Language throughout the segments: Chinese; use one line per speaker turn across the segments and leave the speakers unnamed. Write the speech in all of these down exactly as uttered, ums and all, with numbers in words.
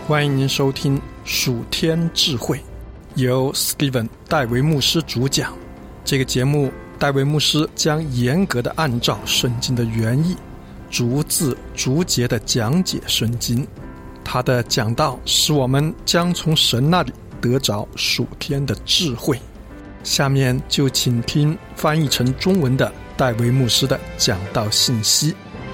欢迎您收听属天智慧，由 Steven 戴维牧师主讲。这个节目，戴维牧师将严格的按照圣经的原意，逐字逐节的讲解圣经。他的讲道使我们将从神那里得着属天的智慧。下面就请听翻译成中文的戴维牧师的讲道信息。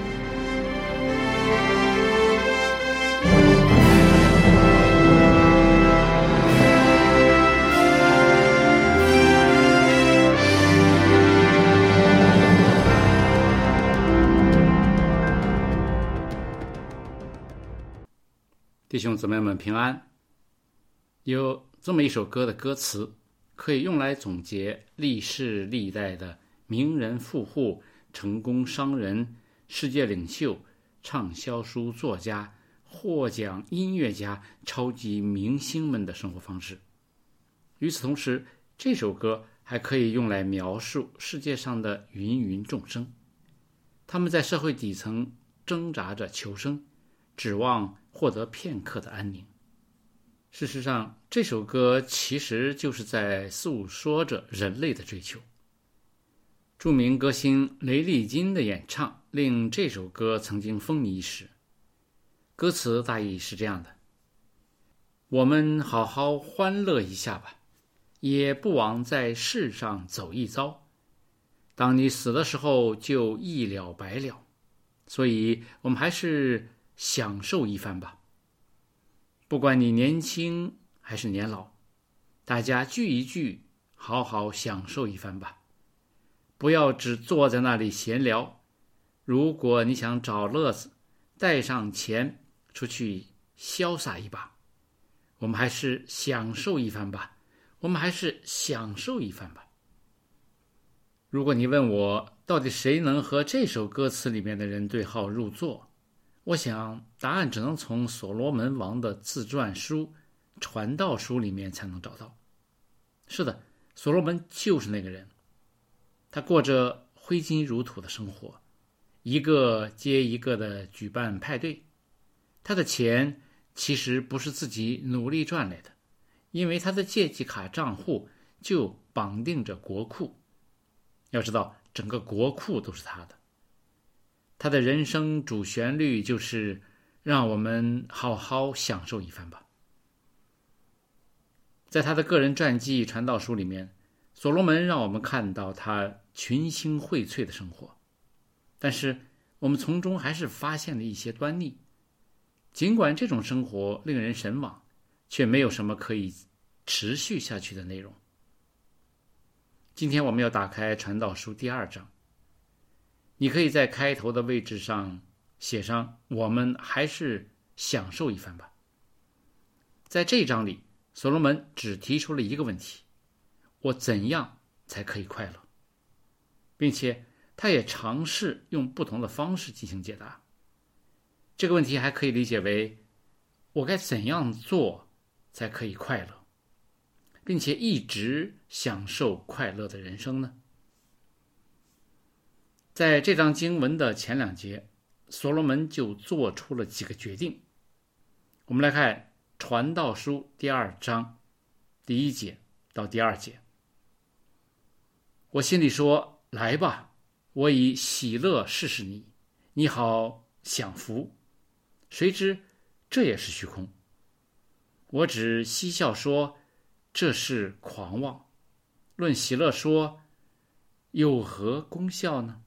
弟兄姊妹们平安。有这么一首歌的歌词，可以用来总结历世历代的名人富户、成功商人、世界领袖、畅销书作家、获奖音乐家、超级明星们的生活方式。与此同时，这首歌还可以用来描述世界上的芸芸众生，他们在社会底层挣扎着求生，指望获得片刻的安宁。事实上，这首歌其实就是在诉说着人类的追求。著名歌星雷利金的演唱令这首歌曾经风靡一时。歌词大意是这样的：我们好好欢乐一下吧，也不枉在世上走一遭。当你死的时候就一了百了，所以我们还是享受一番吧。不管你年轻还是年老，大家聚一聚，好好享受一番吧。不要只坐在那里闲聊，如果你想找乐子，带上钱出去潇洒一把。我们还是享受一番吧，我们还是享受一番吧。如果你问我，到底谁能和这首歌词里面的人对号入座？我想答案只能从所罗门王的自传书《传道书》里面才能找到。是的，所罗门就是那个人。他过着挥金如土的生活，一个接一个的举办派对。他的钱其实不是自己努力赚来的，因为他的借记卡账户就绑定着国库。要知道，整个国库都是他的。他的人生主旋律就是让我们好好享受一番吧。在他的个人传记《传道书》里面，所罗门让我们看到他群星荟萃的生活，但是我们从中还是发现了一些端倪。尽管这种生活令人神往，却没有什么可以持续下去的内容。今天我们要打开《传道书》第二章，你可以在开头的位置上写上我们还是享受一番吧。在这一章里，所罗门只提出了一个问题：我怎样才可以快乐？并且他也尝试用不同的方式进行解答。这个问题还可以理解为：我该怎样做才可以快乐，并且一直享受快乐的人生呢？在这章经文的前两节，所罗门就做出了几个决定。我们来看《传道书》第二章第一节到第二节。我心里说，来吧，我以喜乐试试你，你好享福。谁知这也是虚空。我只嬉笑说，这是狂妄。论喜乐说，有何功效呢？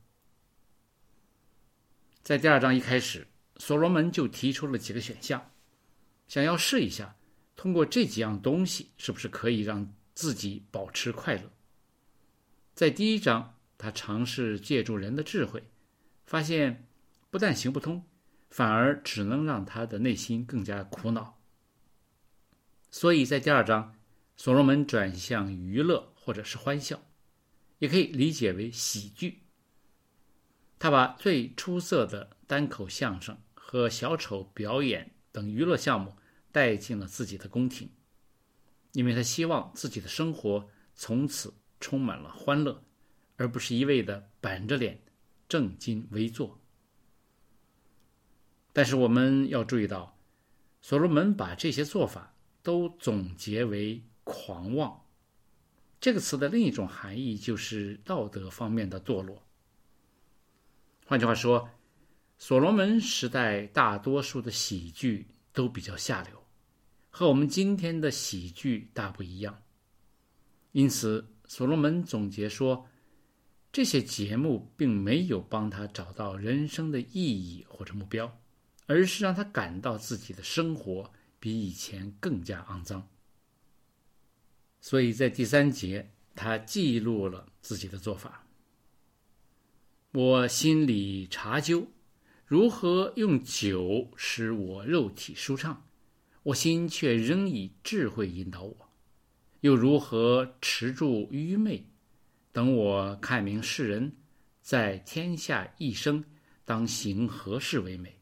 在第二章一开始，所罗门就提出了几个选项，想要试一下通过这几样东西是不是可以让自己保持快乐。在第一章，他尝试借助人的智慧，发现不但行不通，反而只能让他的内心更加苦恼。所以在第二章，所罗门转向娱乐或者是欢笑，也可以理解为喜剧。他把最出色的单口相声和小丑表演等娱乐项目带进了自己的宫廷，因为他希望自己的生活从此充满了欢乐，而不是一味的板着脸正襟危坐。但是我们要注意到， 所罗门把这些做法都总结为狂妄。这个词的另一种含义就是道德方面的堕落。换句话说，所罗门时代大多数的喜剧都比较下流，和我们今天的喜剧大不一样。因此，所罗门总结说，这些节目并没有帮他找到人生的意义或者目标，而是让他感到自己的生活比以前更加肮脏。所以在第三节，他记录了自己的做法。我心里查究，如何用酒使我肉体舒畅，我心却仍以智慧引导我，又如何持住愚昧，等我看明世人，在天下一生当行何事为美。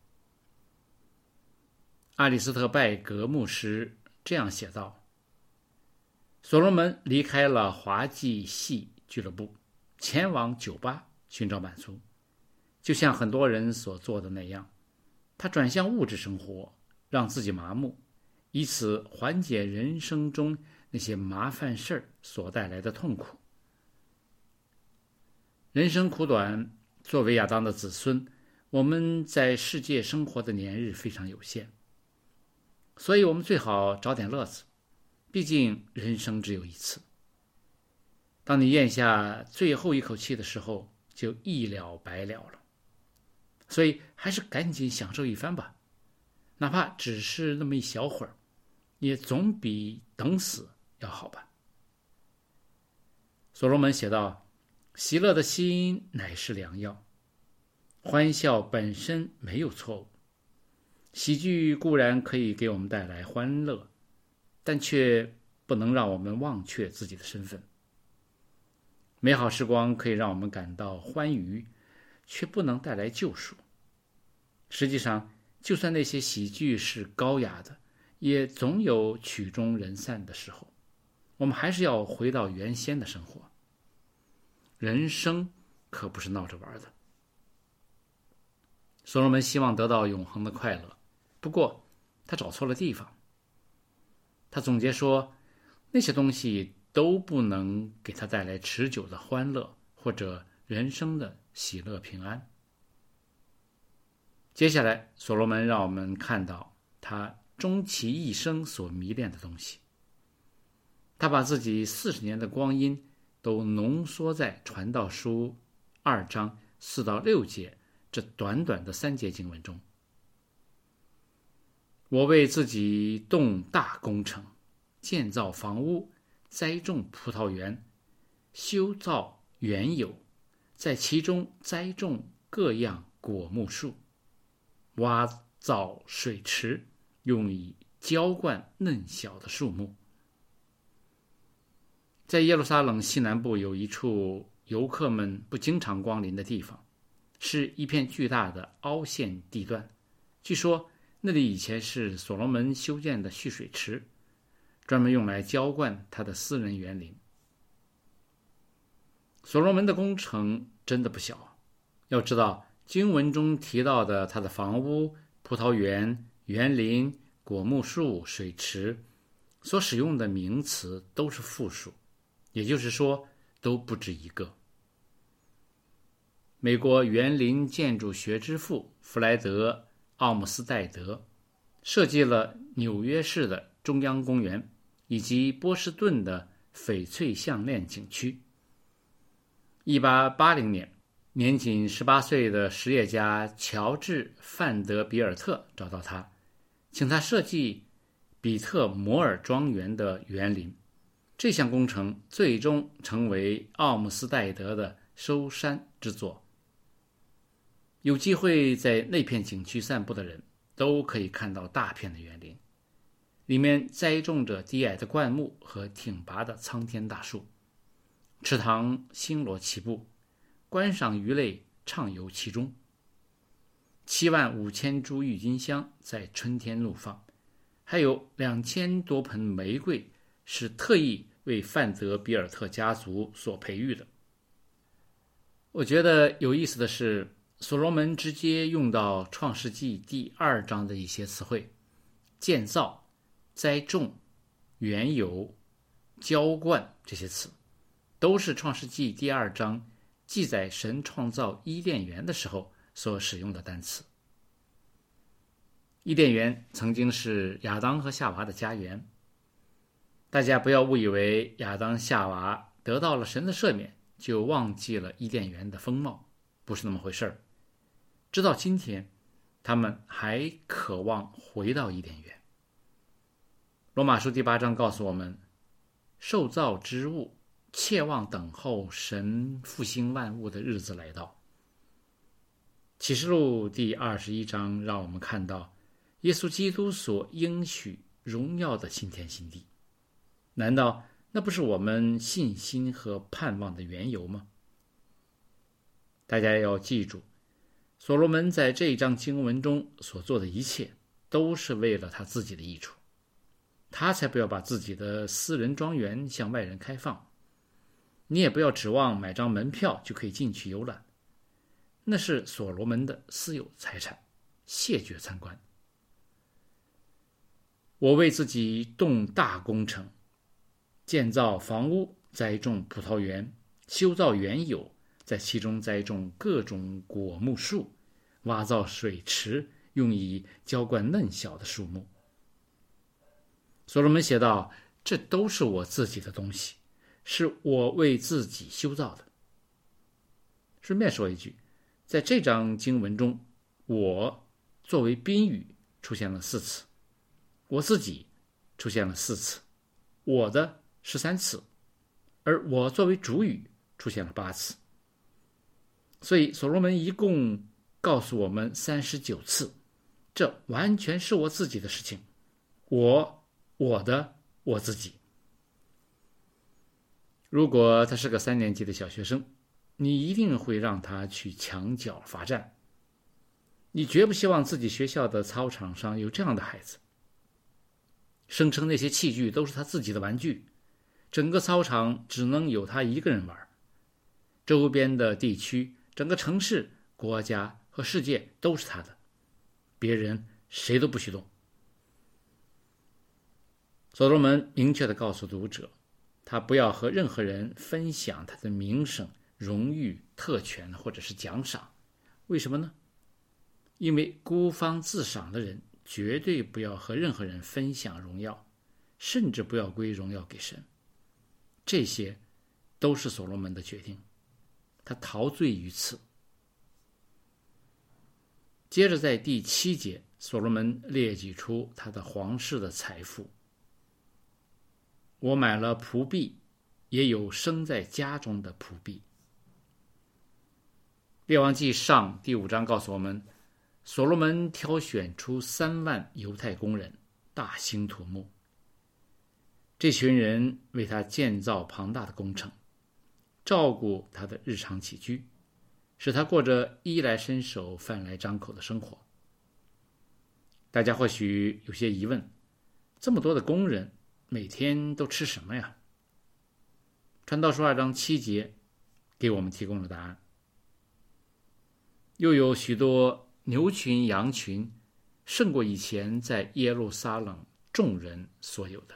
阿里斯特拜格牧师这样写道：所罗门离开了滑稽戏俱乐部，前往酒吧寻找满足，就像很多人所做的那样，他转向物质生活，让自己麻木，以此缓解人生中那些麻烦事儿所带来的痛苦。人生苦短，作为亚当的子孙，我们在世界生活的年日非常有限，所以我们最好找点乐子，毕竟人生只有一次。当你咽下最后一口气的时候，就一了百了了。所以还是赶紧享受一番吧，哪怕只是那么一小会儿，也总比等死要好吧。所罗门写道：喜乐的心乃是良药，欢笑本身没有错误。喜剧固然可以给我们带来欢乐，但却不能让我们忘却自己的身份。美好时光可以让我们感到欢愉，却不能带来救赎。实际上，就算那些喜剧是高雅的，也总有曲终人散的时候。我们还是要回到原先的生活。人生可不是闹着玩的。所罗门希望得到永恒的快乐，不过他找错了地方。他总结说，那些东西都不能给他带来持久的欢乐或者人生的喜乐平安。接下来，所罗门让我们看到他终其一生所迷恋的东西。他把自己四十年的光阴都浓缩在传道书二章四到六节这短短的三节经文中。我为自己动大工程，建造房屋，栽种葡萄园，修造园囿，在其中栽种各样果木树，挖造水池，用以浇灌嫩小的树木。在耶路撒冷西南部有一处游客们不经常光临的地方，是一片巨大的凹陷地段。据说那里以前是所罗门修建的蓄水池，专门用来浇灌他的私人园林。所罗门的工程真的不小，要知道经文中提到的他的房屋、葡萄园、园林、果木树、水池所使用的名词都是复数，也就是说都不止一个。美国园林建筑学之父弗莱德·奥姆斯戴德设计了纽约市的中央公园以及波士顿的翡翠项链景区。一八八零年，年仅十八岁的实业家乔治·范德比尔特找到他，请他设计比特摩尔庄园的园林。这项工程最终成为奥姆斯戴德的收山之作。有机会在那片景区散步的人都可以看到大片的园林，里面栽种着低矮的灌木和挺拔的苍天大树，池塘星罗棋布，观赏鱼类畅游其中。七万五千株郁金香在春天怒放，还有两千多盆玫瑰是特意为范德比尔特家族所培育的。我觉得有意思的是，所罗门直接用到创世纪第二章的一些词汇， 建造、栽种、园游、浇灌这些词，都是创世纪第二章记载神创造伊甸园的时候所使用的单词。伊甸园曾经是亚当和夏娃的家园，大家不要误以为亚当夏娃得到了神的赦免就忘记了伊甸园的风貌，不是那么回事儿。直到今天，他们还渴望回到伊甸园。罗马书第八章告诉我们，受造之物切望等候神复兴万物的日子来到。启示录第二十一章让我们看到耶稣基督所应许荣耀的新天新地，难道那不是我们信心和盼望的缘由吗？大家要记住，所罗门在这一章经文中所做的一切都是为了他自己的益处，他才不要把自己的私人庄园向外人开放。你也不要指望买张门票就可以进去游览，那是所罗门的私有财产，谢绝参观。我为自己动大工程，建造房屋，栽种葡萄园，修造园囿，在其中栽种各种果木树，挖造水池，用以浇灌嫩小的树木。所罗门写道，这都是我自己的东西，是我为自己修造的。顺便说一句，在这章经文中，我作为宾语出现了四次，我自己出现了四次，我的十三次，而我作为主语出现了八次。所以所罗门一共告诉我们三十九次，这完全是我自己的事情，我、我的、我自己。如果他是个三年级的小学生，你一定会让他去墙角罚站。你绝不希望自己学校的操场上有这样的孩子，声称那些器具都是他自己的玩具，整个操场只能有他一个人玩，周边的地区、整个城市、国家和世界都是他的，别人谁都不许动。所罗门明确地告诉读者，他不要和任何人分享他的名声、荣誉、特权或者是奖赏。为什么呢？因为孤芳自赏的人绝对不要和任何人分享荣耀，甚至不要归荣耀给神。这些都是所罗门的决定，他陶醉于此。接着在第七节，所罗门列举出他的皇室的财富。我买了仆婢，也有生在家中的仆婢。列王纪上第五章告诉我们，所罗门挑选出三万犹太工人，大兴土木。这群人为他建造庞大的工程，照顾他的日常起居，使他过着衣来伸手、饭来张口的生活。大家或许有些疑问，这么多的工人每天都吃什么呀？传道书二章七节给我们提供了答案。又有许多牛群羊群，胜过以前在耶路撒冷众人所有的。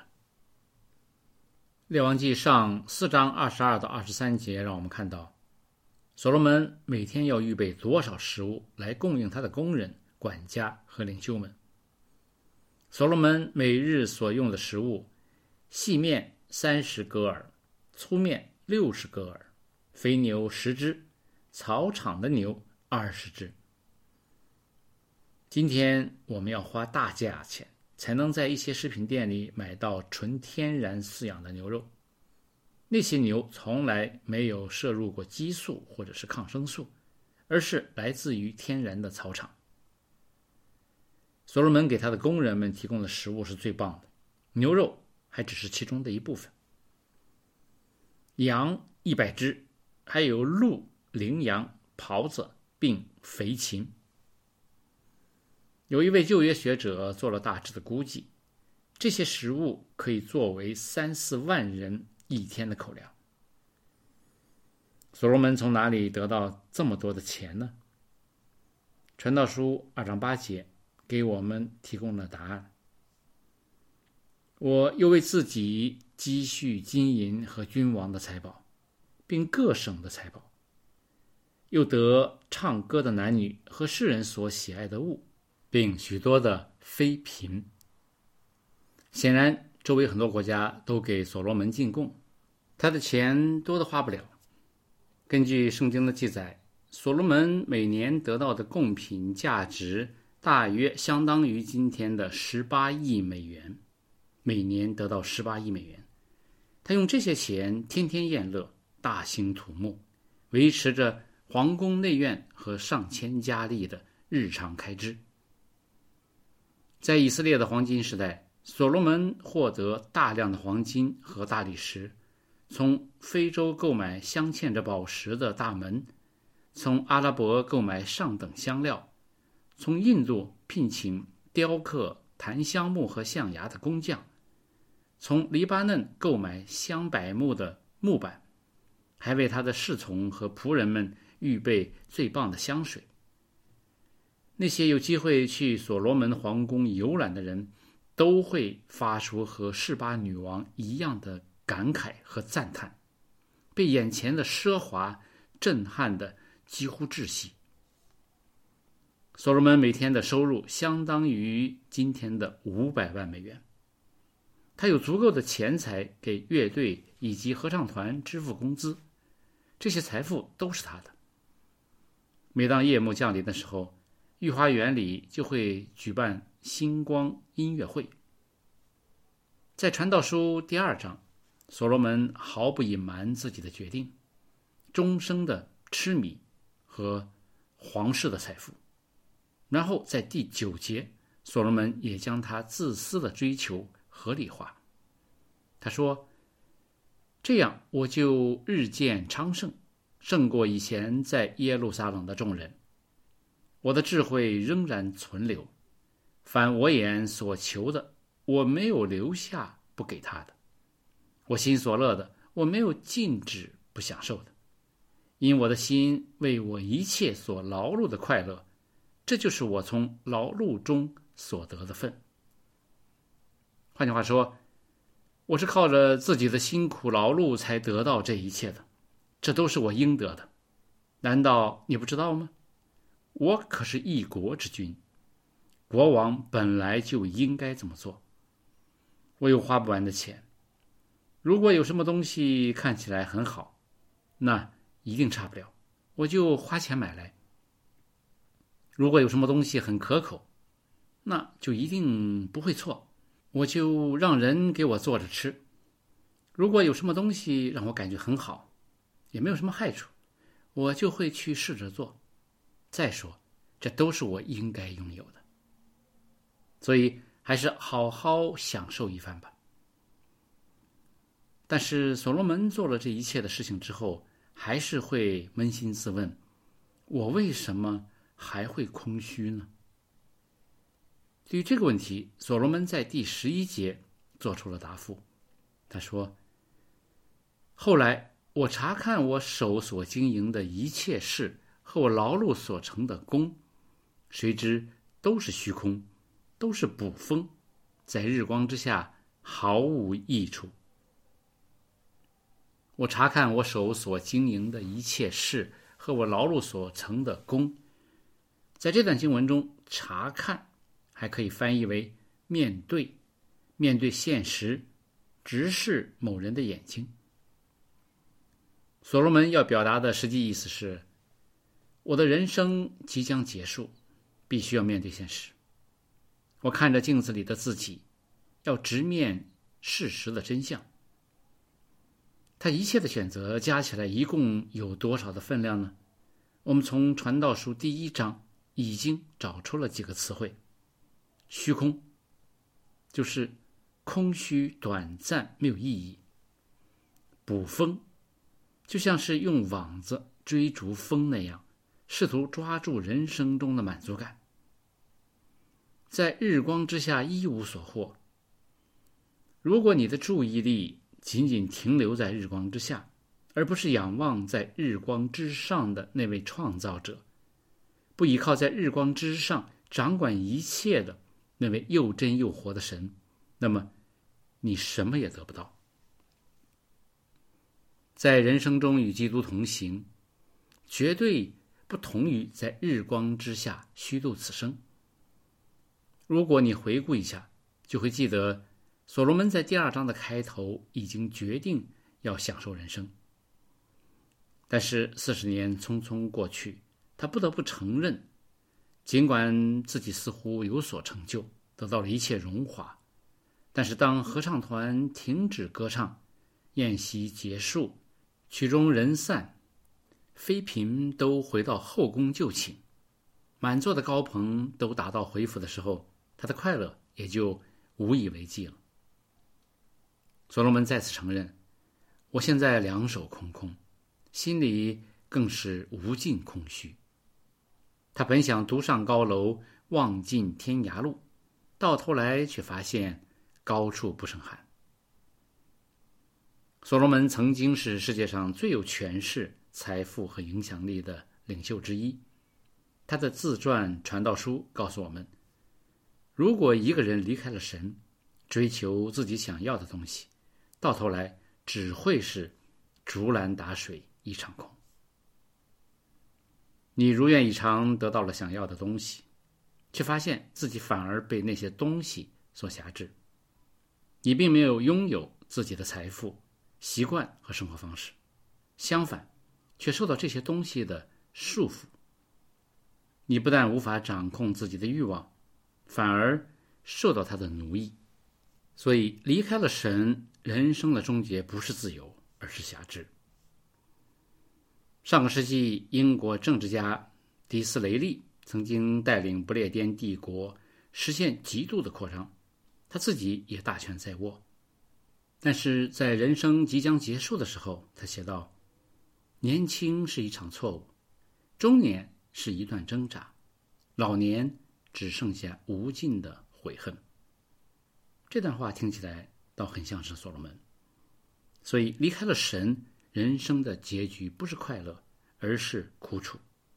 列王纪上四章二十二到二十三节让我们看到，所罗门每天要预备多少食物来供应他的工人、管家和领袖们。所罗门每日所用的食物，细面三十戈尔，粗面六十戈尔，肥牛十只，草场的牛二十只。今天我们要花大价钱才能在一些食品店里买到纯天然饲养的牛肉，那些牛从来没有摄入过激素或者是抗生素，而是来自于天然的草场。所罗门给他的工人们提供的食物是最棒的，牛肉还只是其中的一部分。羊一百只，还有鹿、羚羊、狍子并肥禽。有一位旧约学者做了大致的估计，这些食物可以作为三四万人一天的口粮。所罗门从哪里得到这么多的钱呢？传道书二章八节给我们提供了答案。 我又为自己积蓄金银和君王的财宝，并各省的财宝，又得唱歌的男女和世人所喜爱的物，并许多的妃嫔。显然周围很多国家都给所罗门进贡，他的钱多得花不了。根据圣经的记载，所罗门每年得到的贡品价值大约相当于今天的十八亿美元，每年得到十八亿美元。他用这些钱天天宴乐，大兴土木，维持着皇宫内院和上千佳丽的日常开支。在以色列的黄金时代，所罗门获得大量的黄金和大理石，从非洲购买镶嵌着宝石的大门，从阿拉伯购买上等香料，从印度聘请雕刻檀香木和象牙的工匠，从黎巴嫩购买香柏木的木板，还为他的侍从和仆人们预备最棒的香水。那些有机会去所罗门皇宫游览的人，都会发出和示巴女王一样的感慨和赞叹，被眼前的奢华震撼的几乎窒息。所罗门每天的收入相当于今天的五百万美元，他有足够的钱财给乐队以及合唱团支付工资，这些财富都是他的。每当夜幕降临的时候，御花园里就会举办星光音乐会。在传道书第二章，所罗门毫不隐瞒自己的决定，终生的痴迷和皇室的财富。然后在第九节，所罗门也将他自私的追求合理化。他说，这样我就日渐昌盛，胜过以前在耶路撒冷的众人。我的智慧仍然存留，凡我眼所求的，我没有留下不给他的；我心所乐的，我没有禁止不享受的。因我的心为我一切所劳碌的快乐，这就是我从劳碌中所得的份。换句话说，我是靠着自己的辛苦劳碌才得到这一切的，这都是我应得的。难道你不知道吗？我可是一国之君，国王本来就应该这么做。我有花不完的钱，如果有什么东西看起来很好，那一定差不了，我就花钱买来。如果有什么东西很可口，那就一定不会错，我就让人给我做着吃。如果有什么东西让我感觉很好，也没有什么害处，我就会去试着做。再说，这都是我应该拥有的，所以还是好好享受一番吧。但是所罗门做了这一切的事情之后，还是会扪心自问，我为什么还会空虚呢？对于这个问题，所罗门在第十一节做出了答复。他说，后来我查看我手所经营的一切事和我劳碌所成的功，谁知都是虚空，都是捕风，在日光之下毫无益处。我查看我手所经营的一切事和我劳碌所成的功，在这段经文中，查看还可以翻译为面对，面对现实，直视某人的眼睛。所罗门要表达的实际意思是，我的人生即将结束，必须要面对现实。我看着镜子里的自己，要直面事实的真相。他一切的选择加起来一共有多少的分量呢？我们从传道书第一章已经找出了几个词汇。虚空，就是空虚短暂没有意义。捕风，就像是用网子追逐风那样，试图抓住人生中的满足感。在日光之下一无所获。如果你的注意力仅仅停留在日光之下，而不是仰望在日光之上的那位创造者，不依靠在日光之上掌管一切的那位又真又活的神，那么你什么也得不到。在人生中与基督同行，绝对不同于在日光之下虚度此生。如果你回顾一下，就会记得所罗门在第二章的开头已经决定要享受人生。但是四十年匆匆过去，他不得不承认，尽管自己似乎有所成就，得到了一切荣华，但是当合唱团停止歌唱，宴席结束，曲终人散，妃嫔都回到后宫就寝，满座的高朋都达到回府的时候，他的快乐也就无以为继了。所罗门再次承认，我现在两手空空，心里更是无尽空虚。他本想独上高楼，望尽天涯路，到头来却发现高处不胜寒。所罗门曾经是世界上最有权势、财富和影响力的领袖之一。他的自传传道书告诉我们，如果一个人离开了神，追求自己想要的东西，到头来只会是竹篮打水一场空。你如愿以偿得到了想要的东西，却发现自己反而被那些东西所辖制。你并没有拥有自己的财富、习惯和生活方式，相反，却受到这些东西的束缚。你不但无法掌控自己的欲望，反而受到他的奴役。所以离开了神，人生的终结不是自由，而是辖制。上个世纪，英国政治家迪斯雷利曾经带领不列颠帝国实现极度的扩张，他自己也大权在握。但是在人生即将结束的时候，他写道：年轻是一场错误，中年是一段挣扎，老年只剩下无尽的悔恨。这段话听起来倒很像是所罗门。所以离开了神，人生的结局不是快乐，而是苦楚。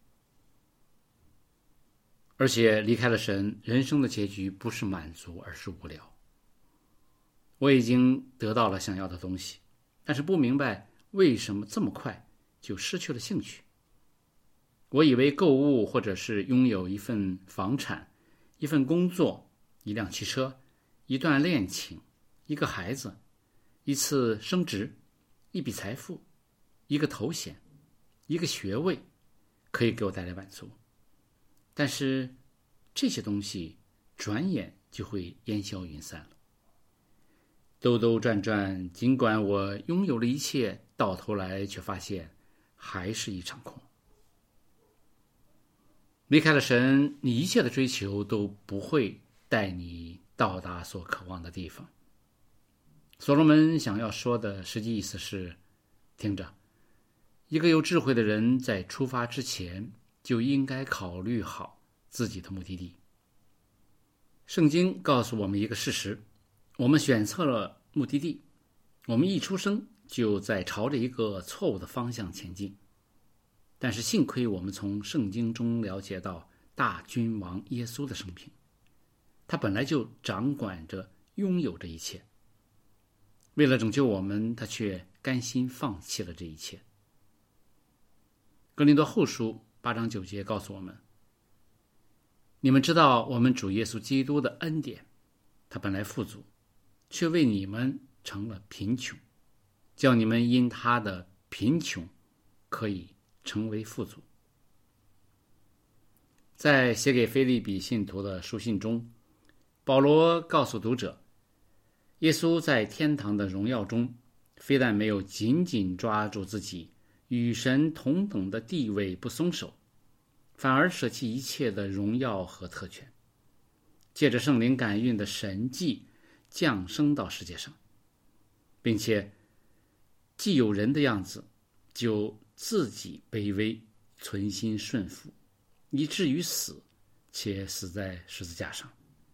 而且离开了神，人生的结局不是满足，而是无聊。我已经得到了想要的东西，但是不明白为什么这么快就失去了兴趣。我以为购物或者是拥有一份房产、一份工作、一辆汽车、一段恋情、一个孩子、一次升职、一笔财富、一个头衔、一个学位，可以给我带来满足。但是这些东西转眼就会烟消云散了。兜兜转转，尽管我拥有了一切，到头来却发现还是一场空。离开了神，你一切的追求都不会带你到达所渴望的地方。所罗门想要说的实际意思是，听着，一个有智慧的人在出发之前就应该考虑好自己的目的地。圣经告诉我们一个事实，我们选错了目的地，我们一出生就在朝着一个错误的方向前进。但是幸亏我们从圣经中了解到大君王耶稣的生平，他本来就掌管着、拥有这一切。为了拯救我们，他却甘心放弃了这一切。哥林多后书八章九节告诉我们，你们知道我们主耶稣基督的恩典，他本来富足，却为你们成了贫穷，叫你们因他的贫穷可以成为富足。在写给腓立比信徒的书信中，保罗告诉读者，耶稣在天堂的荣耀中，非但没有紧紧抓住自己与神同等的地位不松手，反而舍弃一切的荣耀和特权，借着圣灵感孕的神迹降生到世界上，并且既有人的样子，就自己卑微，存心顺服，以至于死，且死在十字架上。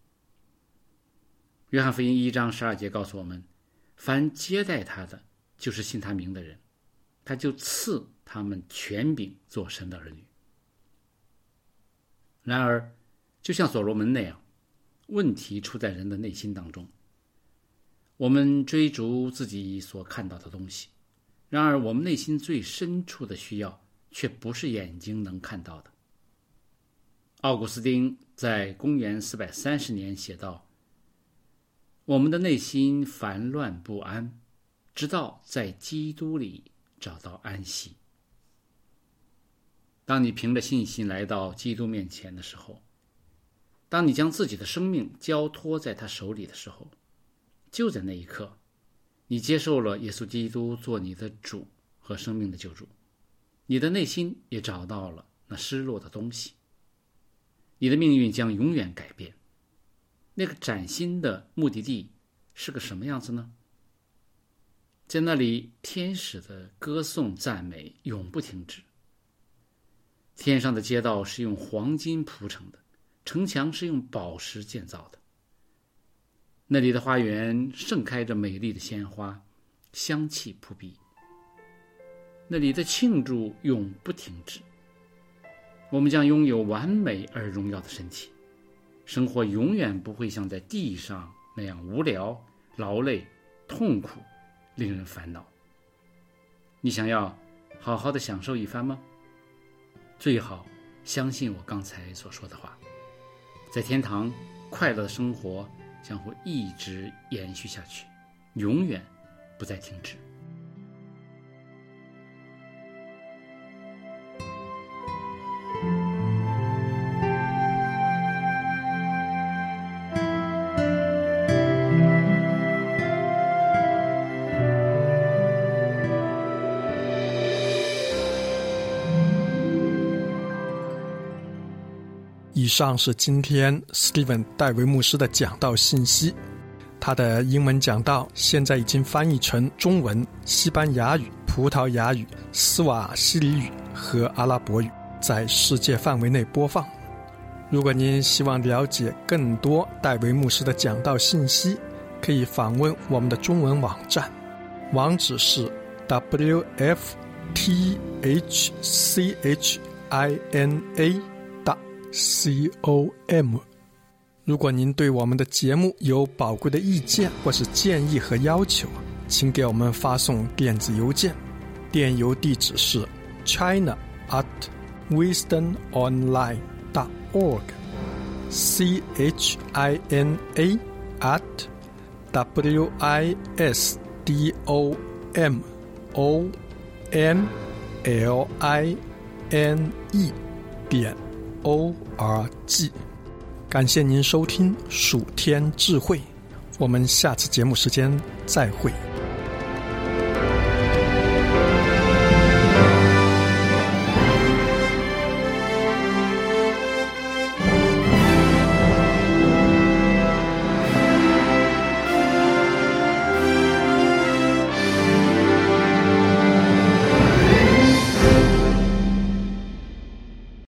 约翰福音一章十二节告诉我们，凡接待他的，就是信他名的人，他就赐他们权柄做神的儿女。然而就像所罗门那样，问题出在人的内心当中。 我们追逐自己所看到的东西，然而我们内心最深处的需要却不是眼睛能看到的。奥古斯丁在公元四百三十年写道：我们的内心烦乱不安，直到在基督里找到安息。当你凭着信心来到基督面前的时候，当你将自己的生命交托在他手里的时候，就在那一刻，你接受了耶稣基督做你的主和生命的救主，你的内心也找到了那失落的东西，你的命运将永远改变。那个崭新的目的地是个什么样子呢？在那里，天使的歌颂赞美永不停止。天上的街道是用黄金铺成的，城墙是用宝石建造的。那里的花园盛开着美丽的鲜花，香气扑鼻。那里的庆祝永不停止。我们将拥有完美而荣耀的身体，生活永远不会像在地上那样无聊、劳累、痛苦、令人烦恼。你想要好好的享受一番吗？最好相信我刚才所说的话，在天堂，快乐的生活将会一直延续下去，永远不再停止。
以上是今天 Steven 戴维牧师的讲道信息。他的英文讲道现在已经翻译成中文、西班牙语、葡萄牙语、斯瓦希里语和阿拉伯语，在世界范围内播放。如果您希望了解更多戴维牧师的讲道信息，可以访问我们的中文网站，网址是 w f t h c h i n a com。 如果您对我们的节目有宝贵的意见或是建议和要求，请给我们发送电子邮件，电邮地址是 china at wisdom online dot org c h i n a at w i s d o m o n l i n e 点 o r g。 感谢您收听蜀天智慧，我们下次节目时间再会。